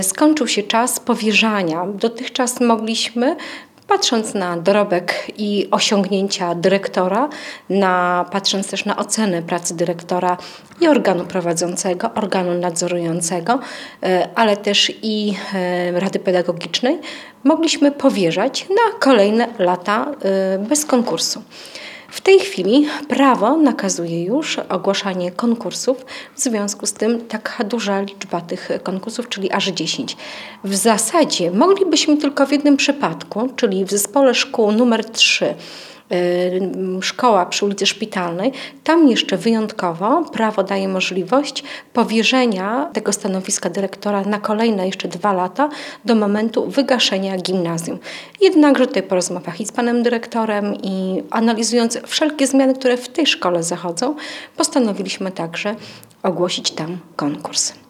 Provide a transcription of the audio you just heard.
Skończył się czas powierzania. Dotychczas mogliśmy, patrząc na dorobek i osiągnięcia dyrektora, patrząc też na ocenę pracy dyrektora i organu prowadzącego, organu nadzorującego, ale też i Rady Pedagogicznej, mogliśmy powierzać na kolejne lata bez konkursu. W tej chwili prawo nakazuje już ogłaszanie konkursów, w związku z tym taka duża liczba tych konkursów, czyli aż 10. W zasadzie moglibyśmy tylko w jednym przypadku, czyli w zespole szkół numer 3, szkoła przy ulicy Szpitalnej, tam jeszcze wyjątkowo prawo daje możliwość powierzenia tego stanowiska dyrektora na kolejne jeszcze 2 lata do momentu wygaszenia gimnazjum. Jednakże tutaj po rozmowach i z panem dyrektorem i analizując wszelkie zmiany, które w tej szkole zachodzą, postanowiliśmy także ogłosić tam konkurs.